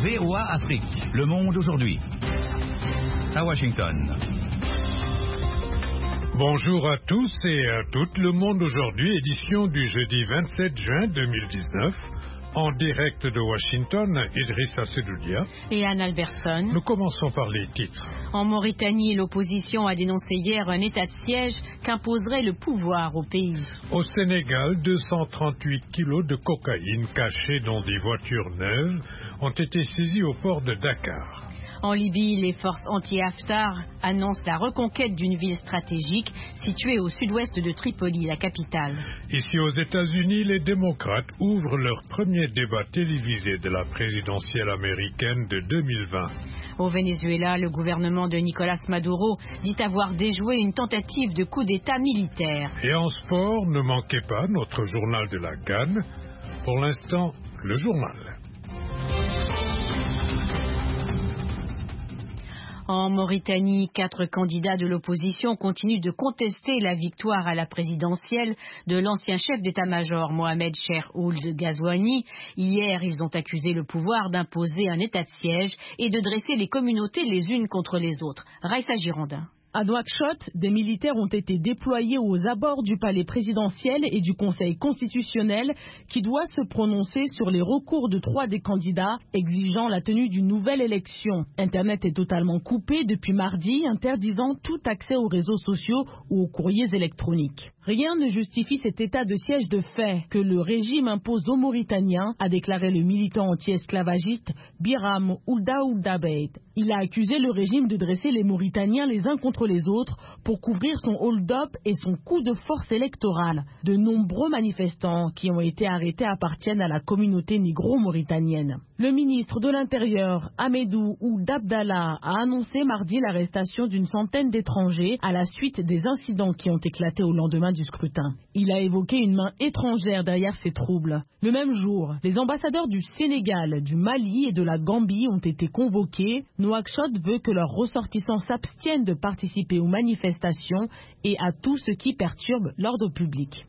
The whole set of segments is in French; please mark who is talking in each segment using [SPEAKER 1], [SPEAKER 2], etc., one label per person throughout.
[SPEAKER 1] VOA Afrique, Le Monde aujourd'hui. À Washington.
[SPEAKER 2] Bonjour à tous et à toutes. Le Monde aujourd'hui, édition du jeudi 27 juin 2019. En direct de Washington, Idrissa Sedoudia
[SPEAKER 3] et Anne Albertson.
[SPEAKER 2] Nous commençons par les titres.
[SPEAKER 3] En Mauritanie, l'opposition a dénoncé hier un état de siège qu'imposerait le pouvoir au pays.
[SPEAKER 2] Au Sénégal, 238 kilos de cocaïne cachés dans des voitures neuves ont été saisis au port de Dakar.
[SPEAKER 3] En Libye, les forces anti-Haftar annoncent la reconquête d'une ville stratégique située au sud-ouest de Tripoli, la capitale.
[SPEAKER 2] Ici aux États-Unis, les démocrates ouvrent leur premier débat télévisé de la présidentielle américaine de 2020.
[SPEAKER 3] Au Venezuela, le gouvernement de Nicolás Maduro dit avoir déjoué une tentative de coup d'État militaire.
[SPEAKER 2] Et en sport, ne manquez pas notre journal de la CAN. Pour l'instant, le journal.
[SPEAKER 3] En Mauritanie, 4 candidats de l'opposition continuent de contester la victoire à la présidentielle de l'ancien chef d'état-major Mohamed Cheikh Ould Ghazouani. Hier, ils ont accusé le pouvoir d'imposer un état de siège et de dresser les communautés les unes contre les autres. Raïssa Girondin.
[SPEAKER 4] À Nouakchott, des militaires ont été déployés aux abords du palais présidentiel et du Conseil constitutionnel qui doit se prononcer sur les recours de 3 des candidats exigeant la tenue d'une nouvelle élection. Internet est totalement coupé depuis mardi, interdisant tout accès aux réseaux sociaux ou aux courriers électroniques. Rien ne justifie cet état de siège de fait que le régime impose aux Mauritaniens, a déclaré le militant anti-esclavagiste Biram Oulda Ouldabeid. Il a accusé le régime de dresser les Mauritaniens les uns contre les autres pour couvrir son hold-up et son coup de force électorale. De nombreux manifestants qui ont été arrêtés appartiennent à la communauté négro-mauritanienne. Le ministre de l'Intérieur, Ahmedou Ould Abdallah, a annoncé mardi l'arrestation d'une centaine d'étrangers à la suite des incidents qui ont éclaté au lendemain du scrutin. Il a évoqué une main étrangère derrière ces troubles. Le même jour, les ambassadeurs du Sénégal, du Mali et de la Gambie ont été convoqués. Nouakchott veut que leurs ressortissants s'abstiennent de participer aux manifestations et à tout ce qui perturbe l'ordre public.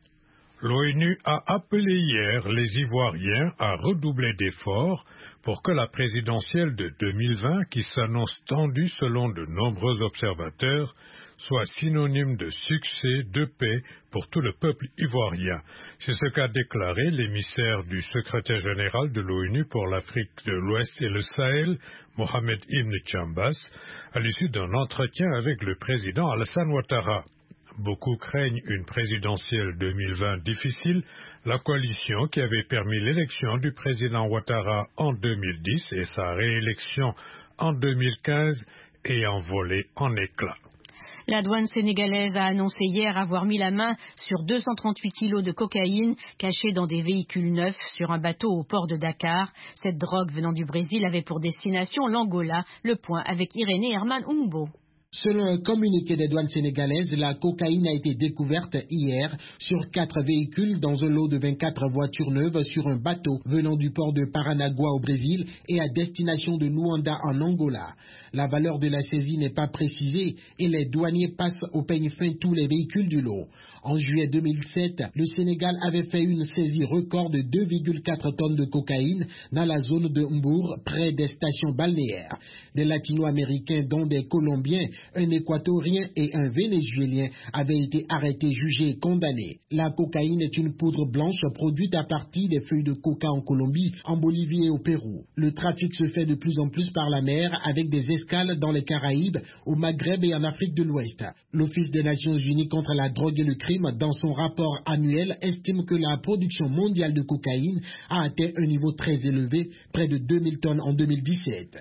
[SPEAKER 2] L'ONU a appelé hier les Ivoiriens à redoubler d'efforts pour que la présidentielle de 2020, qui s'annonce tendue selon de nombreux observateurs, soit synonyme de succès, de paix pour tout le peuple ivoirien. C'est ce qu'a déclaré l'émissaire du secrétaire général de l'ONU pour l'Afrique de l'Ouest et le Sahel, Mohamed Ibn Chambas, à l'issue d'un entretien avec le président Alassane Ouattara. Beaucoup craignent une présidentielle 2020 difficile. La coalition qui avait permis l'élection du président Ouattara en 2010 et sa réélection en 2015 est envolée en éclats.
[SPEAKER 3] La douane sénégalaise a annoncé hier avoir mis la main sur 238 kilos de cocaïne cachés dans des véhicules neufs sur un bateau au port de Dakar. Cette drogue venant du Brésil avait pour destination l'Angola. Le point avec Irénée Herman Oumbo.
[SPEAKER 5] Selon un communiqué des douanes sénégalaises, la cocaïne a été découverte hier sur 4 véhicules dans un lot de 24 voitures neuves sur un bateau venant du port de Paranagua au Brésil et à destination de Luanda en Angola. La valeur de la saisie n'est pas précisée et les douaniers passent au peigne fin tous les véhicules du lot. En juillet 2007, le Sénégal avait fait une saisie record de 2,4 tonnes de cocaïne dans la zone de Mbour, près des stations balnéaires. Des Latino-Américains, dont des Colombiens, un Équatorien et un Vénézuélien, avaient été arrêtés, jugés et condamnés. La cocaïne est une poudre blanche produite à partir des feuilles de coca en Colombie, en Bolivie et au Pérou. Le trafic se fait de plus en plus par la mer avec des escales dans les Caraïbes, au Maghreb et en Afrique de l'Ouest. L'Office des Nations Unies contre la drogue et le crime, dans son rapport annuel, estime que la production mondiale de cocaïne a atteint un niveau très élevé, près de 2000 tonnes en 2017.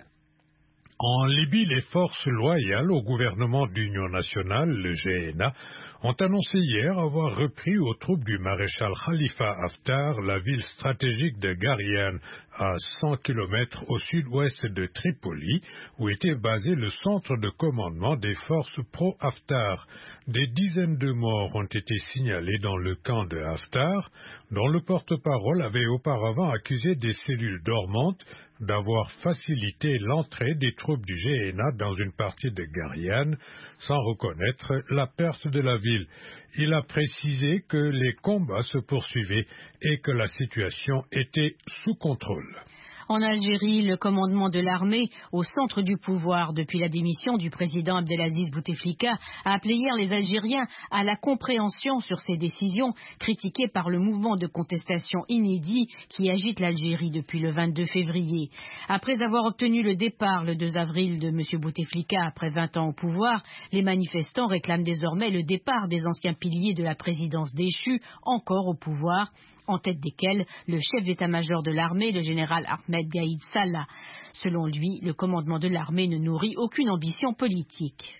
[SPEAKER 2] En Libye, les forces loyales au gouvernement d'union nationale, le GNA, ont annoncé hier avoir repris aux troupes du maréchal Khalifa Haftar la ville stratégique de Gariane, à 100 km au sud-ouest de Tripoli, où était basé le centre de commandement des forces pro-Haftar. Des dizaines de morts ont été signalés dans le camp de Haftar, dont le porte-parole avait auparavant accusé des cellules dormantes d'avoir facilité l'entrée des troupes du GNA dans une partie de Gariane, sans reconnaître la perte de la ville. Il a précisé que les combats se poursuivaient et que la situation était sous contrôle.
[SPEAKER 3] En Algérie, le commandement de l'armée, au centre du pouvoir depuis la démission du président Abdelaziz Bouteflika, a appelé hier les Algériens à la compréhension sur ces décisions, critiquées par le mouvement de contestation inédit qui agite l'Algérie depuis le 22 février. Après avoir obtenu le départ le 2 avril de M. Bouteflika après 20 ans au pouvoir, les manifestants réclament désormais le départ des anciens piliers de la présidence déchue, encore au pouvoir, en tête desquels le chef d'état-major de l'armée, le général Ahmed Gaïd Salah. Selon lui, le commandement de l'armée ne nourrit aucune ambition politique.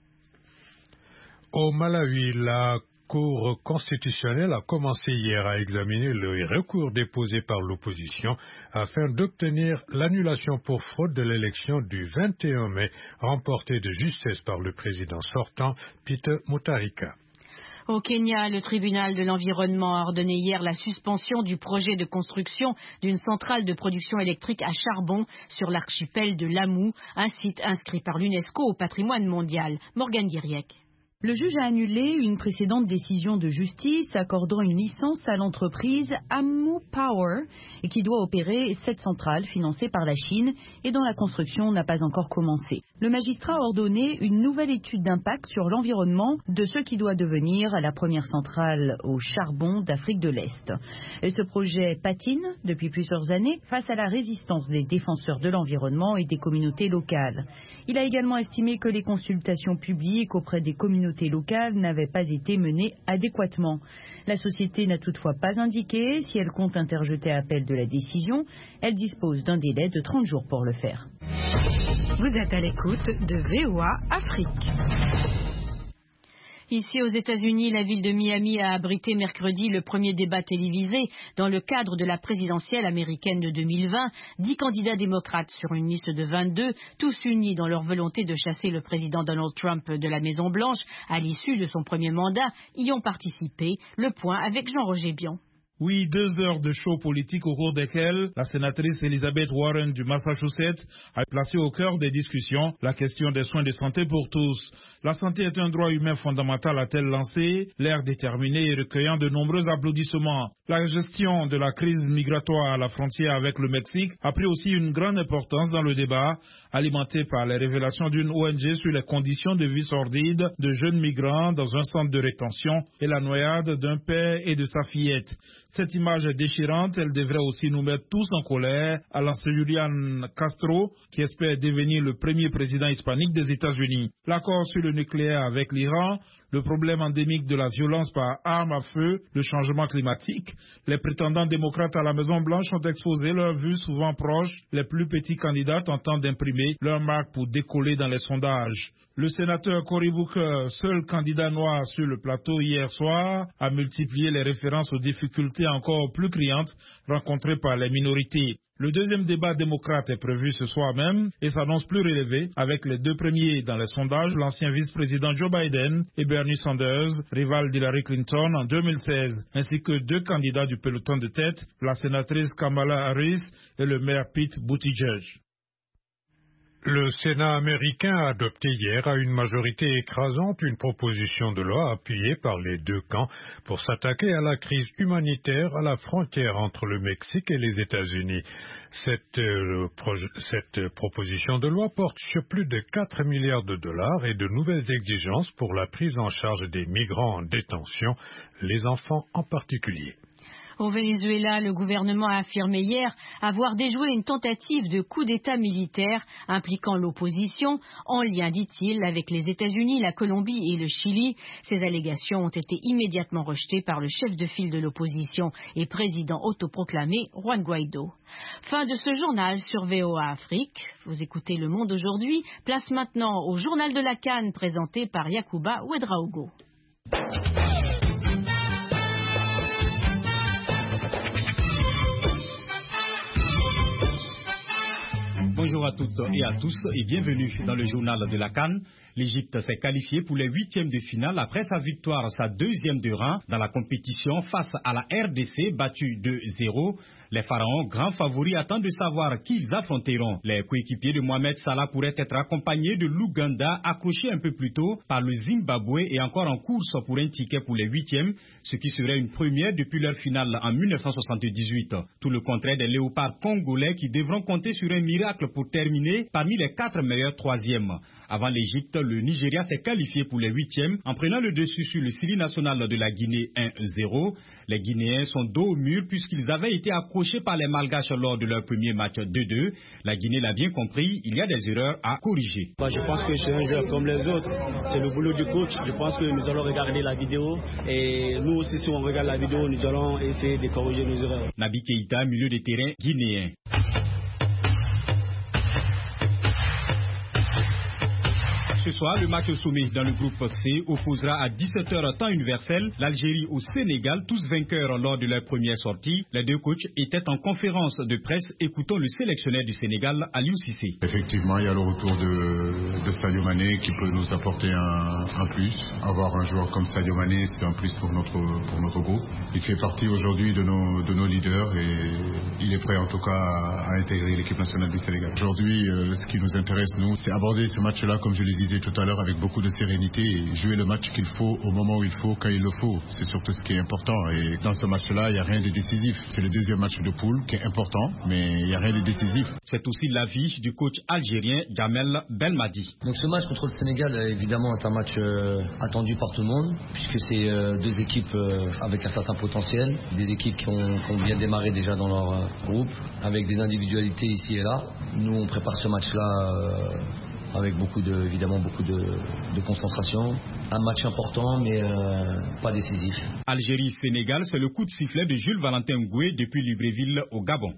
[SPEAKER 2] Au Malawi, la Cour constitutionnelle a commencé hier à examiner le recours déposé par l'opposition afin d'obtenir l'annulation pour fraude de l'élection du 21 mai remportée de justesse par le président sortant, Peter Mutharika.
[SPEAKER 3] Au Kenya, le tribunal de l'environnement a ordonné hier la suspension du projet de construction d'une centrale de production électrique à charbon sur l'archipel de Lamu, un site inscrit par l'UNESCO au patrimoine mondial. Morgane Guiriec.
[SPEAKER 6] Le juge a annulé une précédente décision de justice accordant une licence à l'entreprise Amu Power et qui doit opérer cette centrale financée par la Chine et dont la construction n'a pas encore commencé. Le magistrat a ordonné une nouvelle étude d'impact sur l'environnement de ce qui doit devenir la première centrale au charbon d'Afrique de l'Est. Et ce projet patine depuis plusieurs années face à la résistance des défenseurs de l'environnement et des communautés locales. Il a également estimé que les consultations publiques auprès des communautés locales n'avaient pas été menées adéquatement. La société n'a toutefois pas indiqué si elle compte interjeter appel de la décision. Elle dispose d'un délai de 30 jours pour le faire.
[SPEAKER 3] Vous êtes à l'écoute de VOA Afrique. Ici aux États-Unis, la ville de Miami a abrité mercredi le premier débat télévisé dans le cadre de la présidentielle américaine de 2020. 10 candidats démocrates sur une liste de 22, tous unis dans leur volonté de chasser le président Donald Trump de la Maison-Blanche à l'issue de son premier mandat, y ont participé. Le point avec Jean-Roger Bion.
[SPEAKER 7] Oui, 2 heures de show politique au cours desquelles la sénatrice Elizabeth Warren du Massachusetts a placé au cœur des discussions la question des soins de santé pour tous. La santé est un droit humain fondamental, a-t-elle lancé, l'air déterminé et recueillant de nombreux applaudissements. La gestion de la crise migratoire à la frontière avec le Mexique a pris aussi une grande importance dans le débat, alimenté par les révélations d'une ONG sur les conditions de vie sordides de jeunes migrants dans un centre de rétention et la noyade d'un père et de sa fillette. Cette image est déchirante, elle devrait aussi nous mettre tous en colère, à lancer Julian Castro, qui espère devenir le premier président hispanique des États-Unis. L'accord sur le nucléaire avec l'Iran, le problème endémique de la violence par arme à feu, le changement climatique. Les prétendants démocrates à la Maison-Blanche ont exposé leurs vues souvent proches. Les plus petits candidats tentant d'imprimer leur marque pour décoller dans les sondages. Le sénateur Cory Booker, seul candidat noir sur le plateau hier soir, a multiplié les références aux difficultés encore plus criantes rencontrées par les minorités. Le deuxième débat démocrate est prévu ce soir même et s'annonce plus relevé avec les 2 premiers dans les sondages, l'ancien vice-président Joe Biden et Bernie Sanders, rival d'Hillary Clinton en 2016, ainsi que 2 candidats du peloton de tête, la sénatrice Kamala Harris et le maire Pete Buttigieg.
[SPEAKER 2] Le Sénat américain a adopté hier à une majorité écrasante une proposition de loi appuyée par les 2 camps pour s'attaquer à la crise humanitaire à la frontière entre le Mexique et les États-Unis. Cette proposition de loi porte sur plus de 4 milliards de dollars et de nouvelles exigences pour la prise en charge des migrants en détention, les enfants en particulier.
[SPEAKER 3] Au Venezuela, le gouvernement a affirmé hier avoir déjoué une tentative de coup d'État militaire impliquant l'opposition, en lien, dit-il, avec les États-Unis, la Colombie et le Chili. Ces allégations ont été immédiatement rejetées par le chef de file de l'opposition et président autoproclamé, Juan Guaido. Fin de ce journal sur VOA Afrique. Vous écoutez Le Monde aujourd'hui. Place maintenant au journal de la CAN présenté par Yacouba Ouedraogo.
[SPEAKER 8] Bonjour à toutes et à tous et bienvenue dans le journal de la CAN. L'Égypte s'est qualifiée pour les huitièmes de finale après sa victoire, sa deuxième de rang dans la compétition face à la RDC battue 2-0. Les Pharaons, grands favoris, attendent de savoir qui ils affronteront. Les coéquipiers de Mohamed Salah pourraient être accompagnés de l'Ouganda, accroché un peu plus tôt par le Zimbabwe et encore en course pour un ticket pour les huitièmes, ce qui serait une première depuis leur finale en 1978. Tout le contraire des léopards congolais qui devront compter sur un miracle pour terminer parmi les 4 meilleurs troisièmes. Avant l'Égypte, le Nigeria s'est qualifié pour les huitièmes en prenant le dessus sur le Syrie national de la Guinée 1-0. Les Guinéens sont dos au mur puisqu'ils avaient été accrochés par les Malgaches lors de leur premier match 2-2. La Guinée l'a bien compris, il y a des erreurs à corriger.
[SPEAKER 9] Je pense que c'est un joueur comme les autres. C'est le boulot du coach. Je pense que nous allons regarder la vidéo et nous aussi, si on regarde la vidéo, nous allons essayer de corriger nos erreurs.
[SPEAKER 8] Naby Keïta, milieu de terrain guinéen. Ce soir, le match au sommet dans le groupe C opposera à 17h temps universel l'Algérie au Sénégal, tous vainqueurs lors de leur première sortie. Les deux coachs étaient en conférence de presse. Écoutons le sélectionneur du Sénégal, Aliou Cissé.
[SPEAKER 10] Effectivement, il y a le retour de Sadio Mané qui peut nous apporter un plus. Avoir un joueur comme Sadio Mané, c'est un plus pour notre groupe. Il fait partie aujourd'hui de nos leaders et il est prêt en tout cas à intégrer l'équipe nationale du Sénégal. Aujourd'hui, ce qui nous intéresse, nous, c'est aborder ce match-là, comme je le disais tout à l'heure, avec beaucoup de sérénité et jouer le match qu'il faut au moment où il faut, quand il le faut. C'est surtout ce qui est important. Et dans ce match-là, il n'y a rien de décisif. C'est le deuxième match de poule qui est important, mais il n'y a rien de décisif.
[SPEAKER 8] C'est aussi l'avis du coach algérien Jamel Belmadi.
[SPEAKER 11] Donc ce match contre le Sénégal, évidemment, est un match attendu par tout le monde, puisque c'est deux équipes avec un certain potentiel, des équipes qui ont bien démarré déjà dans leur groupe, avec des individualités ici et là. Nous, on prépare ce match-là avec évidemment beaucoup de concentration. Un match important, mais pas décisif.
[SPEAKER 8] Algérie-Sénégal, c'est le coup de sifflet de Jules Valentin Ngoué depuis Libreville au Gabon.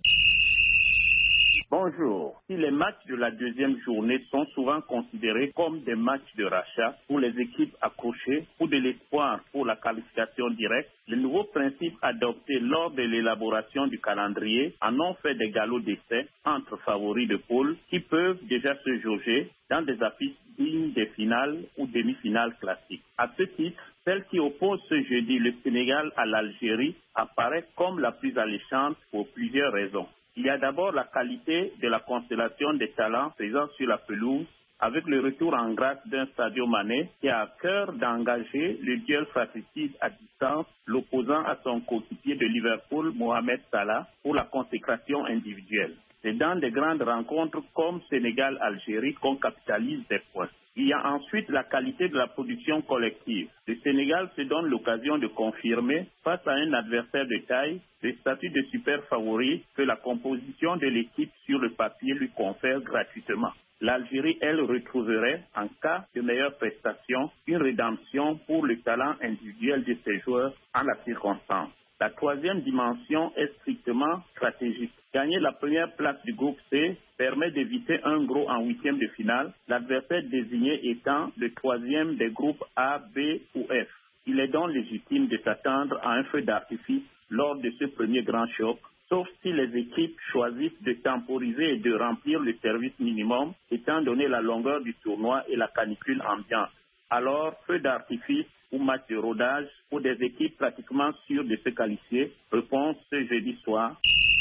[SPEAKER 12] Bonjour. Si les matchs de la deuxième journée sont souvent considérés comme des matchs de rachat pour les équipes accrochées ou de l'espoir pour la qualification directe, les nouveaux principes adoptés lors de l'élaboration du calendrier en ont fait des galops d'essai entre favoris de poule qui peuvent déjà se jauger dans des affiches dignes des finales ou demi-finales classiques. À ce titre, celle qui oppose ce jeudi le Sénégal à l'Algérie apparaît comme la plus alléchante pour plusieurs raisons. Il y a d'abord la qualité de la constellation des talents présents sur la pelouse, avec le retour en grâce d'un Sadio Mané qui a à cœur d'engager le duel fratricide à distance, l'opposant à son coéquipier de Liverpool, Mohamed Salah, pour la consécration individuelle. C'est dans des grandes rencontres comme Sénégal-Algérie qu'on capitalise des points. Il y a ensuite la qualité de la production collective. Le Sénégal se donne l'occasion de confirmer, face à un adversaire de taille, le statut de super favori que la composition de l'équipe sur le papier lui confère gratuitement. L'Algérie, elle, retrouverait, en cas de meilleure prestation, une rédemption pour le talent individuel de ses joueurs en la circonstance. La troisième dimension est strictement stratégique. Gagner la première place du groupe C permet d'éviter un gros en huitième de finale, l'adversaire désigné étant le troisième des groupes A, B ou F. Il est donc légitime de s'attendre à un feu d'artifice lors de ce premier grand choc, sauf si les équipes choisissent de temporiser et de remplir le service minimum, étant donné la longueur du tournoi et la canicule ambiante. Alors, feu d'artifice ou match de rodage pour des équipes pratiquement sûres de se qualifier. Réponse ce jeudi soir.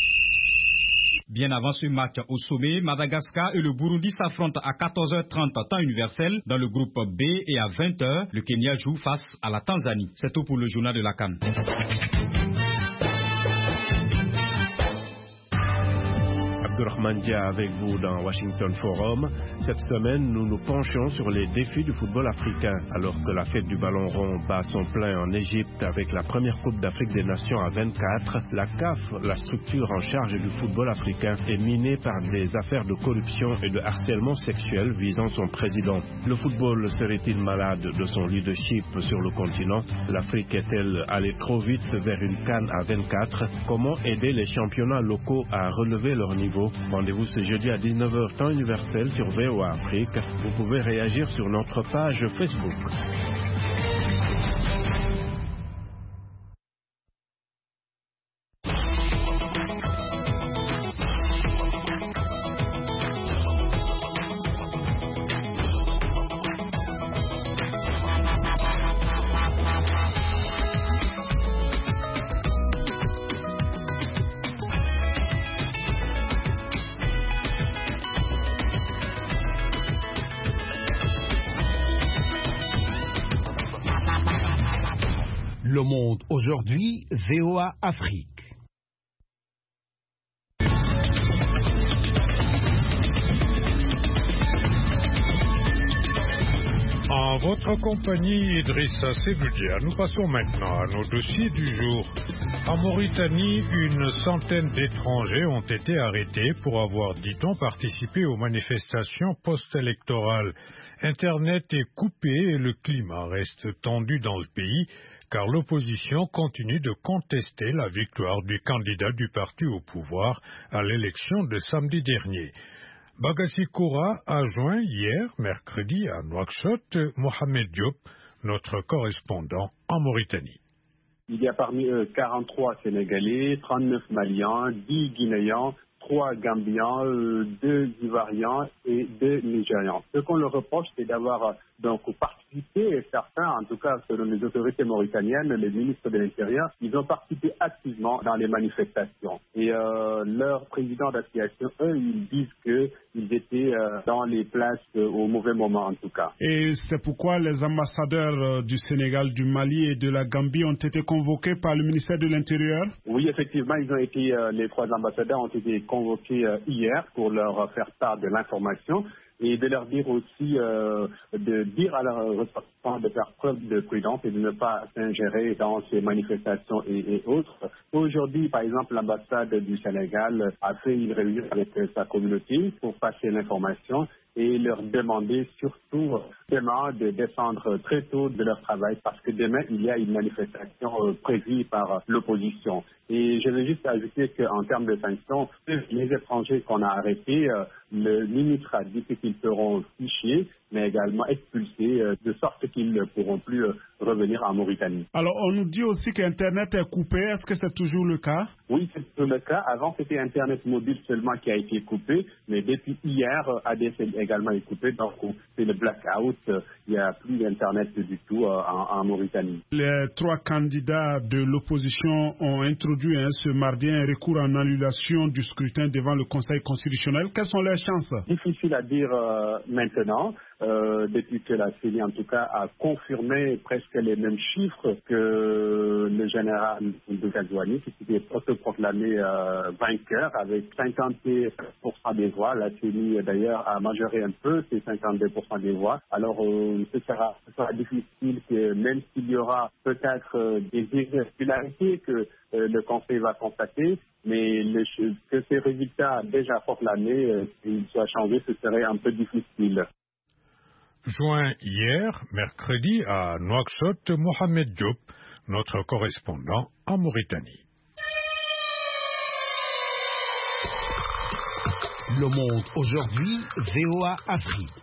[SPEAKER 8] Bien avant ce match au sommet, Madagascar et le Burundi s'affrontent à 14h30 temps universel dans le groupe B et à 20h, le Kenya joue face à la Tanzanie. C'est tout pour le journal de la CAN.
[SPEAKER 13] Abdourahmane Dia avec vous dans Washington Forum. Cette semaine, nous nous penchons sur les défis du football africain. Alors que la fête du ballon rond bat son plein en Égypte avec la première Coupe d'Afrique des Nations à 24, la CAF, la structure en charge du football africain, est minée par des affaires de corruption et de harcèlement sexuel visant son président. Le football serait-il malade de son leadership sur le continent? L'Afrique est-elle allée trop vite vers une CAN à 24? Comment aider les championnats locaux à relever leur niveau? Rendez-vous ce jeudi à 19h temps universel sur VOA Afrique. Vous pouvez réagir sur notre page Facebook.
[SPEAKER 14] Le Monde aujourd'hui, VOA Afrique.
[SPEAKER 2] En votre compagnie, Idrissa Seloudia, nous passons maintenant à nos dossiers du jour. En Mauritanie, une centaine d'étrangers ont été arrêtés pour avoir, dit-on, participé aux manifestations post-électorales. Internet est coupé et le climat reste tendu dans le pays, car l'opposition continue de contester la victoire du candidat du parti au pouvoir à l'élection de samedi dernier. Bagassi Koura a joint hier, mercredi, à Nouakchott, Mohamed Diop, notre correspondant en Mauritanie.
[SPEAKER 15] Il y a parmi eux 43 Sénégalais, 39 Maliens, 10 Guinéens, 3 Gambiens, 2 Ivoiriens et 2 Nigérians. Ce qu'on leur reproche, c'est d'avoir donc participé, et certains, en tout cas selon les autorités mauritaniennes, les ministres de l'Intérieur, ils ont participé activement dans les manifestations. Et leur président d'association, eux, ils disent qu'ils étaient dans les places au mauvais moment en tout cas.
[SPEAKER 16] Et c'est pourquoi les ambassadeurs du Sénégal, du Mali et de la Gambie ont été convoqués par le ministère de l'Intérieur?
[SPEAKER 15] Oui, effectivement, ils ont été, les 3 ambassadeurs ont été convoqués hier pour leur faire part de l'information et de leur dire aussi, de dire à leurs ressortissants de faire preuve de prudence et de ne pas s'ingérer dans ces manifestations et autres. Aujourd'hui, par exemple, l'ambassade du Sénégal a fait une réunion avec sa communauté pour passer l'information et leur demander surtout demain de descendre très tôt de leur travail parce que demain, il y a une manifestation prévue par l'opposition. Et je veux juste ajouter qu'en termes de sanctions, les étrangers qu'on a arrêtés, le ministre a dit qu'ils seront fichés, mais également expulsés, de sorte qu'ils ne pourront plus revenir en Mauritanie.
[SPEAKER 16] Alors, on nous dit aussi qu'Internet est coupé. Est-ce que c'est toujours le cas?
[SPEAKER 15] Oui, c'est toujours le cas. Avant, c'était Internet mobile seulement qui a été coupé, mais depuis hier, ADSL également est coupé. Donc, c'est le blackout. Il n'y a plus d'Internet du tout en Mauritanie.
[SPEAKER 16] Les 3 candidats de l'opposition ont introduit ce mardi un recours en annulation du scrutin devant le Conseil constitutionnel. Quelles sont les chances? Difficile
[SPEAKER 15] à dire maintenant. Depuis que la CENI, en tout cas, a confirmé presque les mêmes chiffres que le général de Ghazouani, qui s'était autoproclamé vainqueur avec 52% des voix. La CENI, d'ailleurs, a majoré un peu ces 52% des voix. Alors, ce sera difficile que, même s'il y aura peut-être des irrégularités que le Conseil va constater, mais que ces résultats déjà proclamés, s'ils soient changés, ce serait un peu difficile.
[SPEAKER 2] Joint hier, mercredi, à Nouakchott, Mohamed Diop, notre correspondant en Mauritanie.
[SPEAKER 14] Le Monde aujourd'hui, VOA Afrique.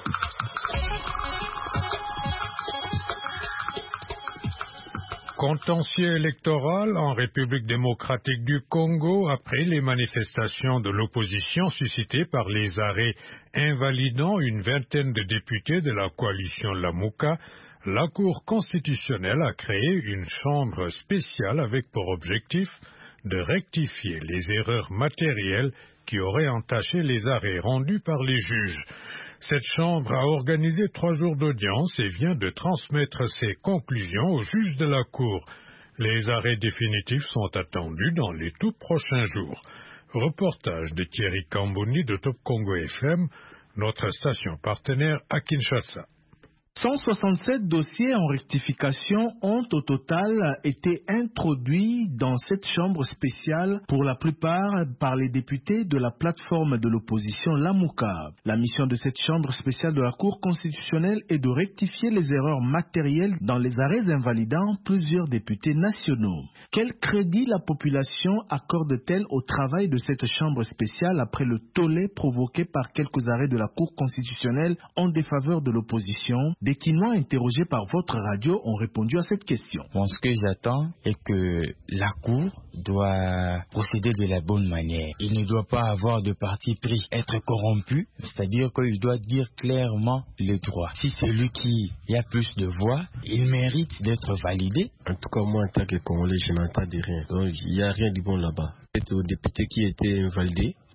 [SPEAKER 2] Contentieux électoral en République démocratique du Congo après les manifestations de l'opposition suscitées par les arrêts invalidant une vingtaine de députés de la coalition Lamouka, la Cour constitutionnelle a créé une chambre spéciale avec pour objectif de rectifier les erreurs matérielles qui auraient entaché les arrêts rendus par les juges. Cette chambre a organisé 3 jours d'audience et vient de transmettre ses conclusions aux juges de la Cour. Les arrêts définitifs sont attendus dans les tout prochains jours. Reportage de Thierry Kambouni de Top Congo FM, notre station partenaire à Kinshasa.
[SPEAKER 17] 167 dossiers en rectification ont au total été introduits dans cette chambre spéciale, pour la plupart par les députés de la plateforme de l'opposition Lamouka. La mission de cette chambre spéciale de la Cour constitutionnelle est de rectifier les erreurs matérielles dans les arrêts invalidant plusieurs députés nationaux. Quel crédit la population accorde-t-elle au travail de cette chambre spéciale après le tollé provoqué par quelques arrêts de la Cour constitutionnelle en défaveur de l'opposition? Des Quinois interrogés par votre radio ont répondu à cette question.
[SPEAKER 18] Bon, ce que j'attends est que la Cour doit procéder de la bonne manière. Il ne doit pas avoir de parti pris, être corrompu, c'est-à-dire qu'il doit dire clairement le droit. Si c'est lui qui a plus de voix, il mérite d'être validé.
[SPEAKER 19] En tout cas, moi, en tant que Congolais, je n'entends de rien. Donc, il n'y a rien du bon là-bas. C'est aux députés qui étaient invalidés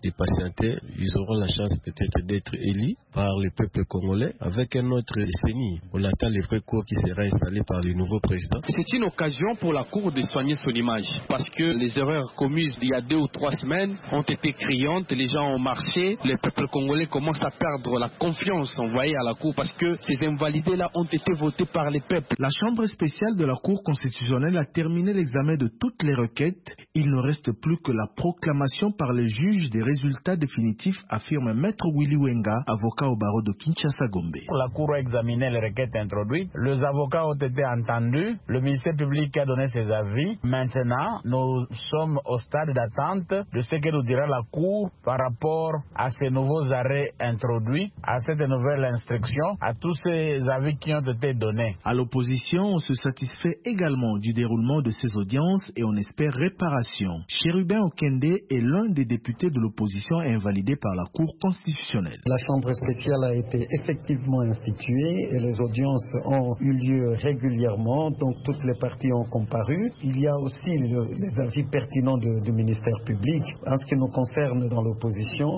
[SPEAKER 19] de patienter. Ils auront la chance peut-être d'être élus par le peuple congolais avec un autre décennie. On attend les vrais cours qui sera installé par le nouveau président.
[SPEAKER 20] C'est une occasion pour la Cour de soigner son image parce que les erreurs commises il y a 2 ou 3 semaines ont été criantes, les gens ont marché, le peuple congolais commence à perdre la confiance envoyée à la Cour parce que ces invalidés-là ont été votés par les peuples.
[SPEAKER 17] La Chambre spéciale de la Cour constitutionnelle a terminé l'examen de toutes les requêtes. Il ne reste plus que la proclamation par les juges des résultats définitifs, affirme Maître Willy Wenga, avocat au barreau de Kinshasa-Gombe.
[SPEAKER 21] La Cour a examiné les requêtes introduites, les avocats ont été entendus, le ministère public a donné ses avis. Maintenant, nous sommes au stade d'attente de ce que nous dira la Cour par rapport à ces nouveaux arrêts introduits, à cette nouvelle instruction, à tous ces avis qui ont été donnés.
[SPEAKER 17] À l'opposition, on se satisfait également du déroulement de ces audiences et on espère réparation. Chérubin Okende est l'un des députés de l'opposition invalidé par la Cour constitutionnelle.
[SPEAKER 22] La Chambre spéciale a été effectivement instituée et les audiences ont eu lieu régulièrement, donc toutes les parties ont comparu. Il y a aussi les avis pertinents du ministère public. En ce qui nous concerne dans l'opposition,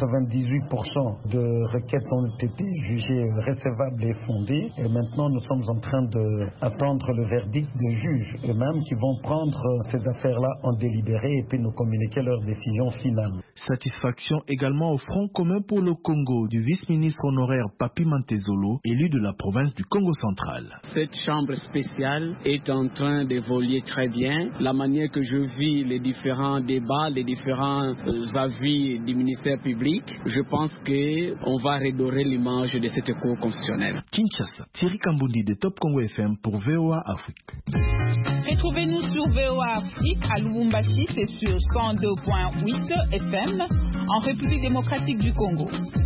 [SPEAKER 22] 98% de requêtes ont été jugées recevables et fondées et maintenant nous sommes en train d'attendre le verdict des juges eux-mêmes qui vont prendre ces affaires-là en délibéré et puis nous communiquer leur décision finale.
[SPEAKER 17] Satisfaction également au Front commun pour le Congo du vice-ministre honoraire Papi Mantezolo, élu de la province du Congo central.
[SPEAKER 23] Cette chambre spéciale est en train d'évoluer très bien. La manière que je vis les différents débats, les différents avis du ministère public, je pense qu'on va redorer l'image de cette Cour constitutionnelle.
[SPEAKER 17] Kinshasa, Thierry Kambundi de Top Congo FM pour VOA Afrique.
[SPEAKER 24] Retrouvez-nous sur VOA Afrique à Lubumbashi, c'est sur 102.8 FM en République démocratique du Congo.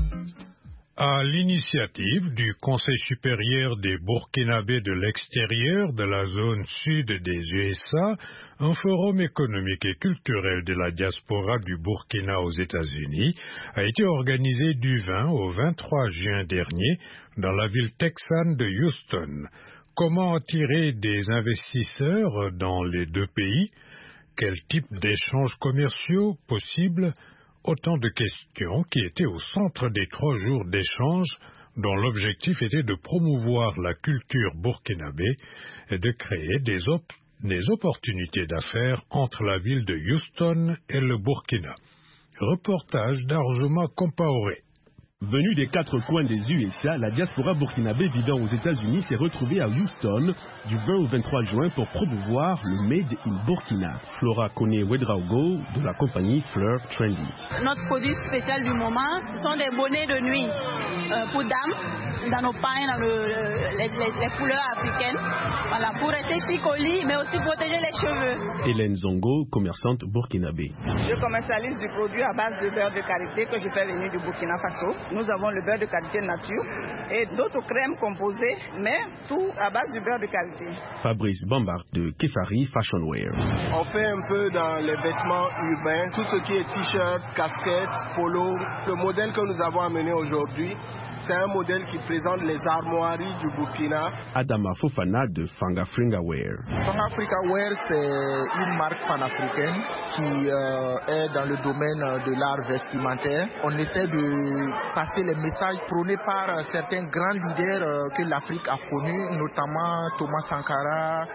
[SPEAKER 2] À l'initiative du Conseil supérieur des Burkinabés de l'extérieur de la zone sud des USA, un forum économique et culturel de la diaspora du Burkina aux États-Unis a été organisé du 20 au 23 juin dernier dans la ville texane de Houston. Comment attirer des investisseurs dans les deux pays? Quel type d'échanges commerciaux possibles? Autant de questions qui étaient au centre des 3 jours d'échange dont l'objectif était de promouvoir la culture burkinabé et de créer des opportunités d'affaires entre la ville de Houston et le Burkina. Reportage d'Arjuma Compaoré.
[SPEAKER 25] Venue des 4 coins des USA, la diaspora burkinabé vivant aux États-Unis s'est retrouvée à Houston du 20 au 23 juin pour promouvoir le Made in Burkina. Flora Kone-Wedraogo de la compagnie Fleur Trendy.
[SPEAKER 26] Notre produit spécial du moment, ce sont des bonnets de nuit pour dames, dans nos pains, dans les couleurs africaines. Voilà, pour rester chic au lit, mais aussi protéger les cheveux.
[SPEAKER 25] Hélène Zongo, commerçante burkinabé.
[SPEAKER 27] Je commercialise du produit à base de beurre de qualité que je fais venir du Burkina Faso. Nous avons le beurre de qualité nature et d'autres crèmes composées, mais tout à base du beurre de qualité.
[SPEAKER 25] Fabrice Bambard de Kefari Fashion Wear.
[SPEAKER 28] On fait un peu dans les vêtements urbains, tout ce qui est t-shirt, casquette, polo. Le modèle que nous avons amené aujourd'hui, c'est un modèle qui présente les armoiries du Burkina.
[SPEAKER 25] Adama Fofana de Fangafringa Wear.
[SPEAKER 28] Fangafringa Wear, c'est une marque panafricaine qui est dans le domaine de l'art vestimentaire. On essaie de passer les messages prônés par certains grands leaders que l'Afrique a connus, notamment Thomas Sankara,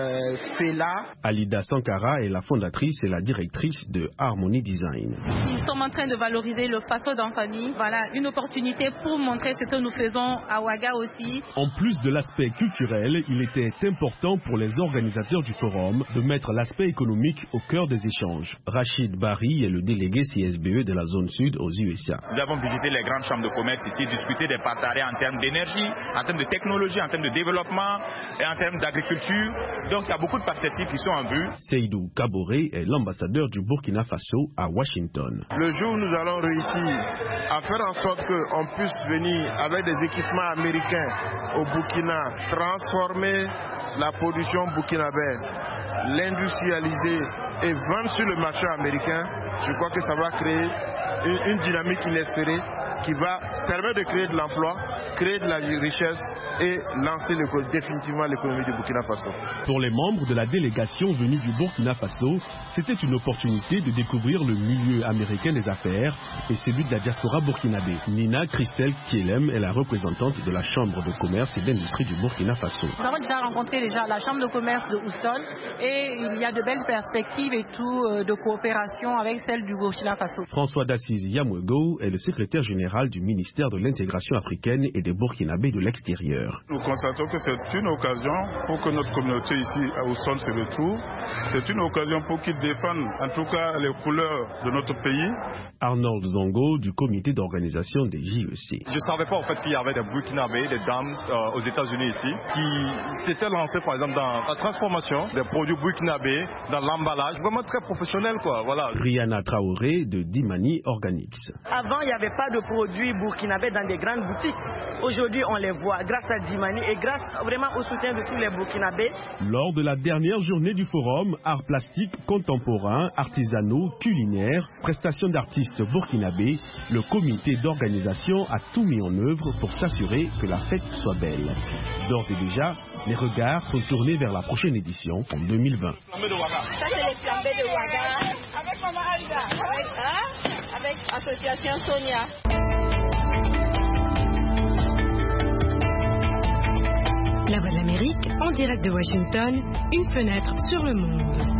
[SPEAKER 28] Fela.
[SPEAKER 25] Alida Sankara est la fondatrice et la directrice de Harmony Design.
[SPEAKER 26] Nous sommes en train de valoriser le faso dans famille. Voilà, une opportunité pour montrer ce que nous faisons à Ouaga aussi.
[SPEAKER 25] En plus de l'aspect culturel, il était important pour les organisateurs du forum de mettre l'aspect économique au cœur des échanges. Rachid Barry est le délégué CSBE de la zone sud aux USA.
[SPEAKER 29] Nous avons visité les grandes chambres de commerce ici, discuté des partenariats en termes d'énergie, en termes de technologie, en termes de développement et en termes d'agriculture. Donc il y a beaucoup de perspectives qui sont en vue.
[SPEAKER 25] Seydou Kaboré est l'ambassadeur du Burkina Faso à Washington.
[SPEAKER 28] Le jour où nous allons réussir à faire en sorte qu'on puisse venir avec des équipements américains au Burkina, transformer la production burkinabé, l'industrialiser et vendre sur le marché américain, je crois que ça va créer une dynamique inespérée
[SPEAKER 1] qui va permettre de créer de l'emploi, créer de la richesse et lancer définitivement l'économie du Burkina Faso.
[SPEAKER 25] Pour les membres de la délégation venue du Burkina Faso, c'était une opportunité de découvrir le milieu américain des affaires et celui de la diaspora burkinabé. Nina Christelle Kielem est la représentante de la Chambre de commerce et d'industrie du Burkina Faso.
[SPEAKER 3] Nous avons déjà rencontré la Chambre de commerce de Houston et il y a de belles perspectives et tout de coopération avec celle du Burkina Faso.
[SPEAKER 25] François d'Assise Yamwego est le secrétaire général du ministère de l'intégration africaine et des Burkinabés de l'extérieur.
[SPEAKER 4] Nous constatons que c'est une occasion pour que notre communauté ici à Houston se retrouve. C'est une occasion pour qu'ils défendent en tout cas les couleurs de notre pays.
[SPEAKER 25] Arnold Zongo du comité d'organisation des JEC.
[SPEAKER 5] Je ne savais pas en fait qu'il y avait des Burkinabés, des dames aux États-Unis ici qui s'étaient lancés par exemple dans la transformation des produits burkinabés, dans l'emballage, vraiment très professionnel quoi. Voilà.
[SPEAKER 25] Rihanna Traoré de Dimani Organics.
[SPEAKER 6] Avant il n'y avait pas de produits burkinabés dans des grandes boutiques. Aujourd'hui on les voit grâce à Dimani et grâce vraiment au soutien de tous les Burkinabés.
[SPEAKER 25] Lors de la dernière journée du forum, arts plastiques contemporains, artisanaux, culinaires, prestations d'artistes burkinabés, le comité d'organisation a tout mis en œuvre pour s'assurer que la fête soit belle. D'ores et déjà, les regards sont tournés vers la prochaine édition en 2020.
[SPEAKER 6] Ça c'est les flambés de Ouaga avec Maman Alda, avec Association Sonia.
[SPEAKER 7] La Voix de l'Amérique, en direct de Washington, une fenêtre sur le monde.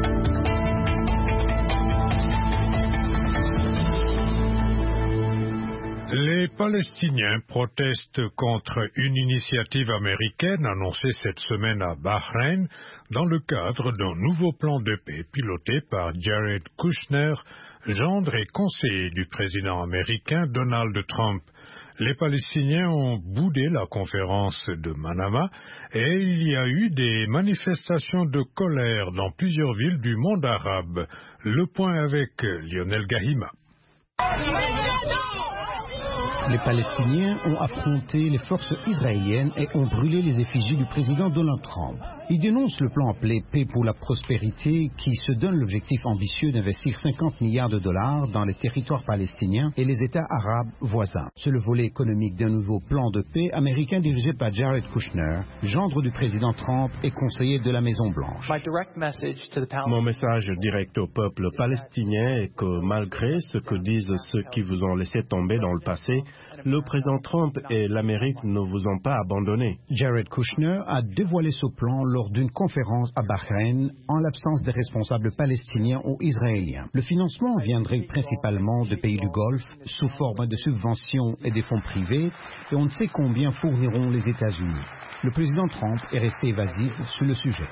[SPEAKER 2] Les Palestiniens protestent contre une initiative américaine annoncée cette semaine à Bahreïn dans le cadre d'un nouveau plan de paix piloté par Jared Kushner, gendre et conseiller du président américain Donald Trump. Les Palestiniens ont boudé la conférence de Manama et il y a eu des manifestations de colère dans plusieurs villes du monde arabe. Le point avec Lionel Gahima.
[SPEAKER 9] Les Palestiniens ont affronté les forces israéliennes et ont brûlé les effigies du président Donald Trump. Ils dénoncent le plan appelé Paix pour la prospérité qui se donne l'objectif ambitieux d'investir 50 milliards de dollars dans les territoires palestiniens et les États arabes voisins. C'est le volet économique d'un nouveau plan de paix américain dirigé par Jared Kushner, gendre du président Trump et conseiller de la Maison-Blanche.
[SPEAKER 13] Mon message direct au peuple palestinien est que malgré ce que disent ceux qui vous ont laissé tomber dans le passé, le président Trump et l'Amérique ne vous ont pas abandonné.
[SPEAKER 9] Jared Kushner a dévoilé ce plan lors d'une conférence à Bahreïn en l'absence des responsables palestiniens ou israéliens. Le financement viendrait principalement de pays du Golfe sous forme de subventions et des fonds privés et on ne sait combien fourniront les États-Unis. Le président Trump est resté évasif sur le sujet.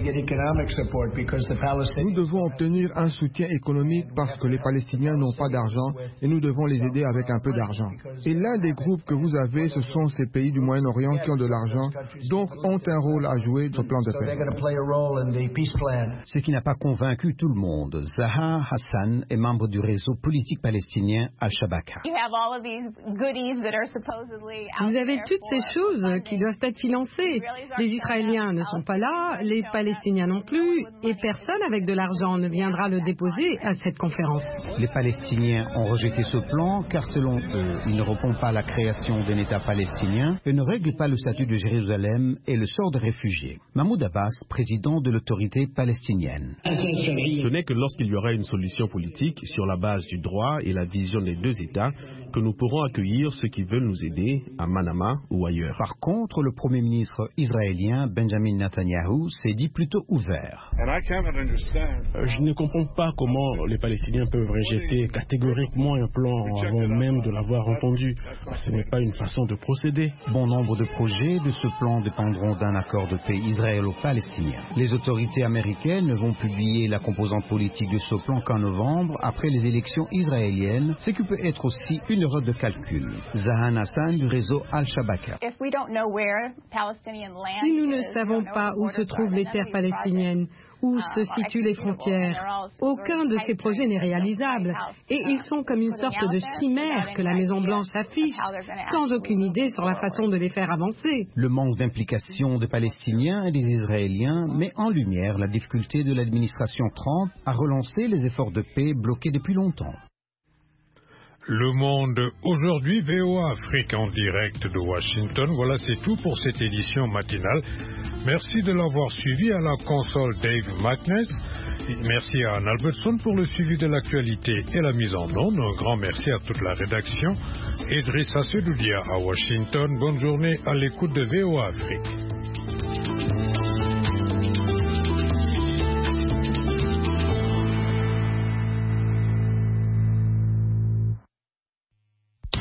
[SPEAKER 10] Nous devons obtenir un soutien économique parce que les Palestiniens n'ont pas d'argent et nous devons les aider avec un peu d'argent. Et l'un des groupes que vous avez, ce sont ces pays du Moyen-Orient qui ont de l'argent, donc ont un rôle à jouer dans le plan de paix.
[SPEAKER 9] Ce qui n'a pas convaincu tout le monde. Zaha Hassan est membre du réseau politique palestinien Al-Shabaka.
[SPEAKER 11] Vous avez toutes ces choses qui doivent être financées. Les Israéliens ne sont pas là, les Palestiniens non plus, et personne avec de l'argent ne viendra le déposer à cette conférence.
[SPEAKER 9] Les Palestiniens ont rejeté ce plan car selon eux, il ne répond pas à la création d'un État palestinien et ne règle pas le statut de Jérusalem et le sort des réfugiés. Mahmoud Abbas, président de l'autorité palestinienne.
[SPEAKER 25] Ce n'est que lorsqu'il y aura une solution politique sur la base du droit et la vision des deux États que nous pourrons accueillir ceux qui veulent nous aider à Manama ou ailleurs.
[SPEAKER 9] Par contre, le Premier ministre israélien Benjamin Netanyahu s'est dit plutôt ouvert.
[SPEAKER 25] Je ne comprends pas comment les Palestiniens peuvent rejeter catégoriquement un plan avant même de l'avoir entendu. Ce n'est pas une façon de procéder.
[SPEAKER 9] Bon nombre de projets de ce plan dépendront d'un accord de paix israélo-palestinien. Les autorités américaines ne vont publier la composante politique de ce plan qu'en novembre, après les élections israéliennes, ce qui peut être aussi une erreur de calcul. Zahan Hassan du réseau Al-Shabaka.
[SPEAKER 11] Si nous ne savons pas où se trouvent les terres palestiniennes, où se situent les frontières, aucun de ces projets n'est réalisable. Et ils sont comme une sorte de chimère que la Maison-Blanche affiche, sans aucune idée sur la façon de les faire avancer.
[SPEAKER 9] Le manque d'implication des Palestiniens et des Israéliens met en lumière la difficulté de l'administration Trump à relancer les efforts de paix bloqués depuis longtemps.
[SPEAKER 2] Le Monde aujourd'hui, VOA Afrique en direct de Washington. Voilà, c'est tout pour cette édition matinale. Merci de l'avoir suivi. À la console, Dave McNess. Merci à Anne Albertson pour le suivi de l'actualité et la mise en onde. Un grand merci à toute la rédaction. Idrissa Sedoudia à Washington. Bonne journée à l'écoute de VOA Afrique.